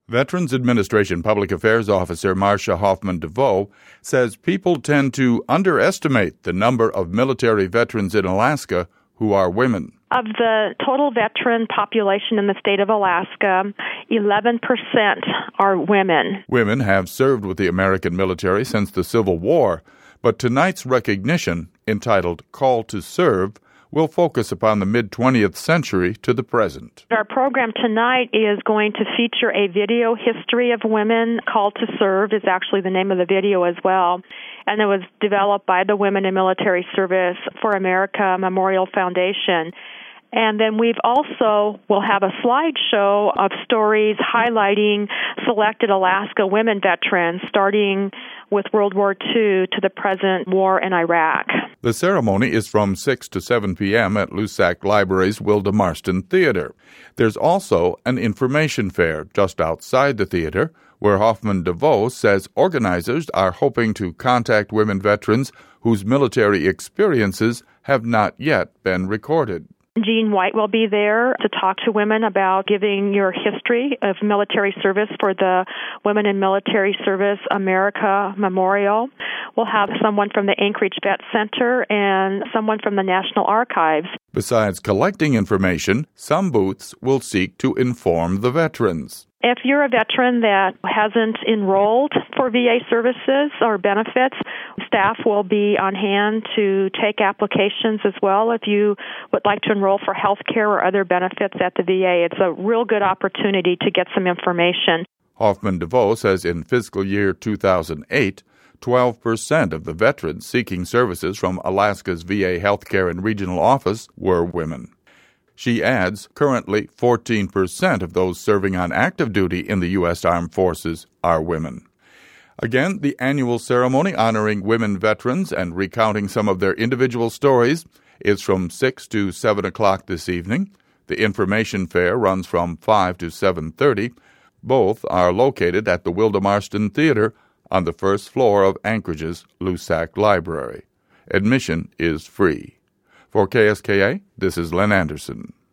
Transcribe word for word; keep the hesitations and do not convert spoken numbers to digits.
Veterans Administration Public Affairs Officer Marcia Hoffman DeVoe says people tend to underestimate the number of military veterans in Alaska who are women. Of the total veteran population in the state of Alaska, eleven percent are women. Women have served with the American military since the Civil War, but tonight's recognition, entitled Call to Serve, will focus upon the mid-twentieth century to the present. Our program tonight is going to feature a video history of women. Call to Serve is actually the name of the video as well. And it was developed by the Women in Military Service for America Memorial Foundation. And then we've also will have a slideshow of stories highlighting selected Alaska women veterans, starting with World War Two to the present war in Iraq. The ceremony is from six to seven p.m. at Lusac Library's Wilda Marston Theater. There's also an information fair just outside the theater, where Hoffman DeVoe says organizers are hoping to contact women veterans whose military experiences have not yet been recorded. Jean White will be there to talk to women about giving your history of military service for the Women in Military Service America Memorial. We'll have someone from the Anchorage Vet Center and someone from the National Archives. Besides collecting information, some booths will seek to inform the veterans. If you're a veteran that hasn't enrolled for V A services or benefits, staff will be on hand to take applications as well if you would like to enroll for health care or other benefits at the V A. It's a real good opportunity to get some information. Hoffman DeVoe says in fiscal year two thousand eight, twelve percent of the veterans seeking services from Alaska's V A Healthcare and Regional Office were women. She adds, currently fourteen percent of those serving on active duty in the U S Armed Forces are women. Again, the annual ceremony honoring women veterans and recounting some of their individual stories is from six to seven o'clock this evening. The information fair runs from five to seven thirty. Both are located at the Wilda Marston Theater on the first floor of Anchorage's Lusac Library. Admission is free. For K S K A, this is Len Anderson.